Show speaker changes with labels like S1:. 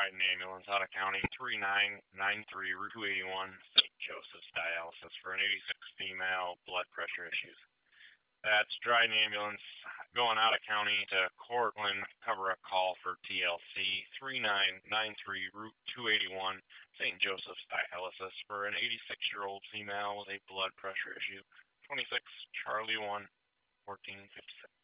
S1: Dryden Ambulance out of county 3993 Route 281 St. Joseph's dialysis for an 86 female blood pressure issues. That's Dryden Ambulance going out of county to Cortland, cover a call for TLC 3993 Route 281 St. Joseph's dialysis for an 86-year-old female with a blood pressure issue. 26 Charlie 1 1456.